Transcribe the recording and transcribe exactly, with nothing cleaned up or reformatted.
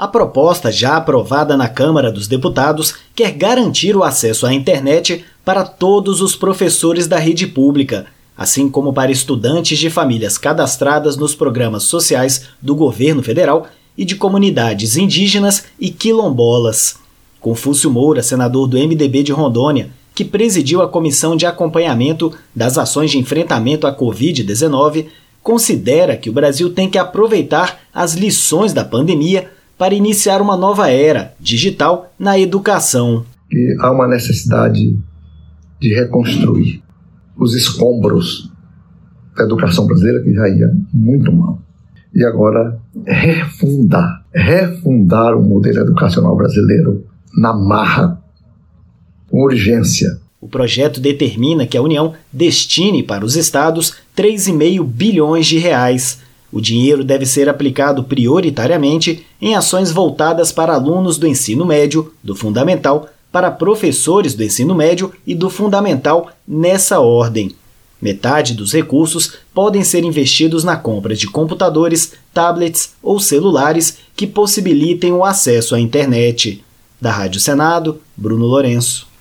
A proposta, já aprovada na Câmara dos Deputados, quer garantir o acesso à internet para todos os professores da rede pública, assim como para estudantes de famílias cadastradas nos programas sociais do governo federal e de comunidades indígenas e quilombolas. Confúcio Moura, senador do M D B de Rondônia, que presidiu a Comissão de Acompanhamento das Ações de Enfrentamento à covid dezenove, considera que o Brasil tem que aproveitar as lições da pandemia para iniciar uma nova era digital na educação. E há uma necessidade de reconstruir os escombros da educação brasileira, que já ia muito mal. E agora refundar, refundar o modelo educacional brasileiro na marra, com urgência. O projeto determina que a União destine para os estados três vírgula cinco bilhões de reais. O dinheiro deve ser aplicado prioritariamente em ações voltadas para alunos do ensino médio, do fundamental, para professores do ensino médio e do fundamental nessa ordem. Metade dos recursos podem ser investidos na compra de computadores, tablets ou celulares que possibilitem o acesso à internet. Da Rádio Senado, Bruno Lourenço.